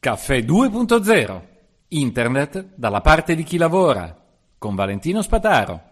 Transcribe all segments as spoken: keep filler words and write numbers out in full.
Caffè due punto zero. Internet dalla parte di chi lavora. Con Valentino Spataro.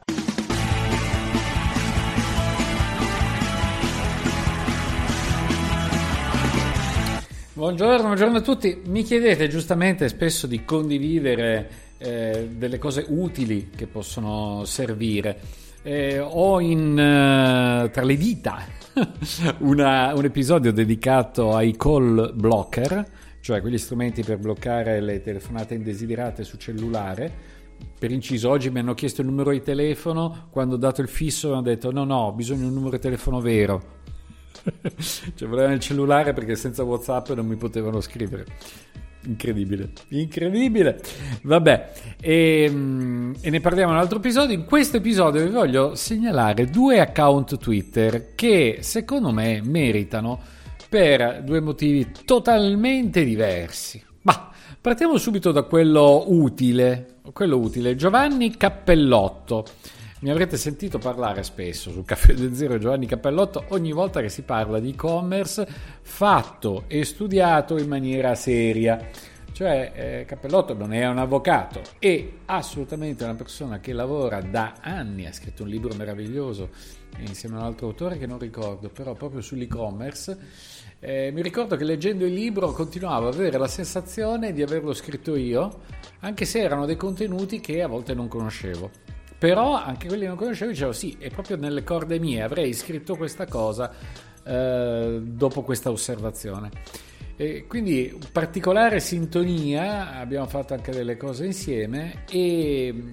Buongiorno, buongiorno a tutti. Mi chiedete giustamente spesso di condividere eh, delle cose utili che possono servire. Eh, ho in uh, tra le dita una, un episodio dedicato ai call blocker, cioè quegli strumenti per bloccare le telefonate indesiderate su cellulare. Per inciso, oggi mi hanno chiesto il numero di telefono, quando ho dato il fisso hanno detto no no, bisogna un numero di telefono vero. Cioè volevano il cellulare perché senza WhatsApp non mi potevano scrivere. Incredibile, incredibile. Vabbè, e, e ne parliamo in un altro episodio. In questo episodio vi voglio segnalare due account Twitter che secondo me meritano per due motivi totalmente diversi. Ma partiamo subito da quello utile. Quello utile, Giovanni Cappellotto. Mi avrete sentito parlare spesso sul Caffè del Zero Giovanni Cappellotto ogni volta che si parla di e-commerce fatto e studiato in maniera seria. Cioè eh, Cappellotto non è un avvocato, è assolutamente una persona che lavora da anni, ha scritto un libro meraviglioso insieme a un altro autore che non ricordo, però proprio sull'e-commerce. Eh, mi ricordo che leggendo il libro continuavo ad avere la sensazione di averlo scritto io, anche se erano dei contenuti che a volte non conoscevo. Però anche quelli che non conoscevo dicevo sì, è proprio nelle corde mie, avrei scritto questa cosa eh, dopo questa osservazione. E quindi particolare sintonia, abbiamo fatto anche delle cose insieme e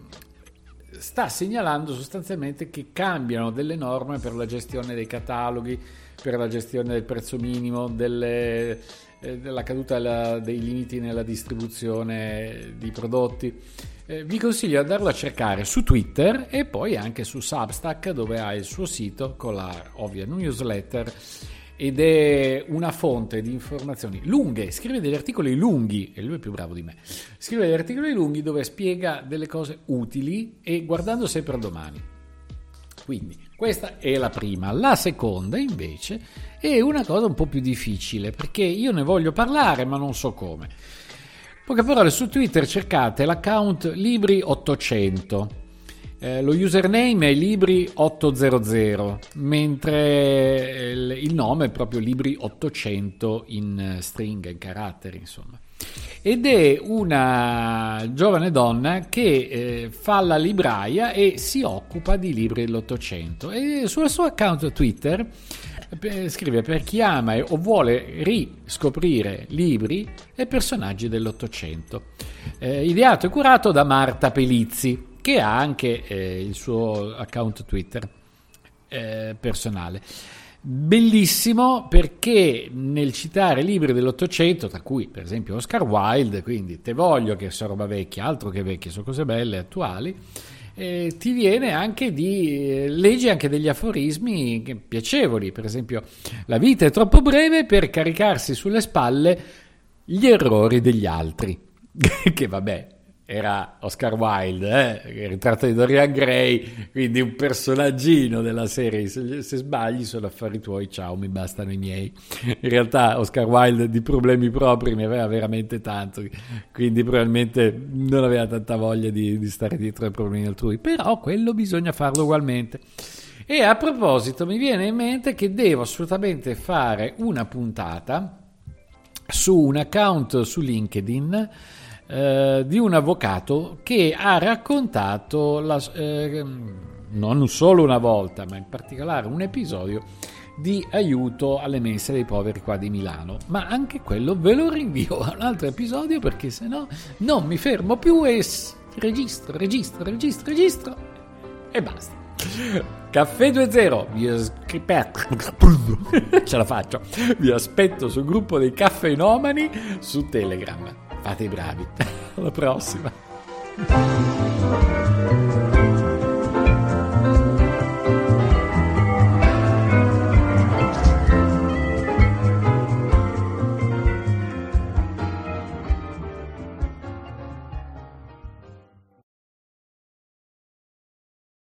sta segnalando sostanzialmente che cambiano delle norme per la gestione dei cataloghi, per la gestione del prezzo minimo, delle, eh, della caduta della, dei limiti nella distribuzione di prodotti. Eh, vi consiglio di andarlo a cercare su Twitter e poi anche su Substack, dove ha il suo sito con la ovvia newsletter ed è una fonte di informazioni lunghe, scrive degli articoli lunghi e lui è più bravo di me, scrive degli articoli lunghi dove spiega delle cose utili e guardando sempre a domani. Quindi questa è la prima. La seconda invece è una cosa un po' più difficile perché io ne voglio parlare ma non so come. Poche parole, su Twitter cercate l'account Libri ottocento, eh, lo username è Libri ottocento, mentre il, il nome è proprio Libri ottocento in stringa, in caratteri, insomma. Ed è una giovane donna che eh, fa la libraia e si occupa di libri dell'Ottocento e sul suo account Twitter scrive per chi ama o vuole riscoprire libri e personaggi dell'Ottocento, eh, ideato e curato da Marta Pelizzi, che ha anche eh, il suo account Twitter eh, personale. Bellissimo perché nel citare libri dell'Ottocento, tra cui per esempio Oscar Wilde, quindi te voglio che sono roba vecchia, altro che vecchie, sono cose belle, attuali, eh, ti viene anche di eh, leggi anche degli aforismi piacevoli. Per esempio, la vita è troppo breve per caricarsi sulle spalle gli errori degli altri. Che vabbè, era Oscar Wilde, eh? Il ritratto di Dorian Gray, quindi un personaggino della serie. Se, se sbagli sono affari tuoi, ciao, mi bastano i miei. In realtà Oscar Wilde di problemi propri ne aveva veramente tanto, quindi probabilmente non aveva tanta voglia di, di stare dietro ai problemi altrui, però quello bisogna farlo ugualmente. E a proposito mi viene in mente che devo assolutamente fare una puntata su un account su LinkedIn Uh, di un avvocato che ha raccontato la, uh, non solo una volta ma in particolare un episodio di aiuto alle mense dei poveri qua di Milano, ma anche quello ve lo rinvio a un altro episodio perché sennò non mi fermo più e s- registro, registro, registro, registro e basta. Caffè due zero, vi aspetto, ce la faccio, vi aspetto sul gruppo dei caffeinomani su Telegram. Fate i bravi. Alla prossima.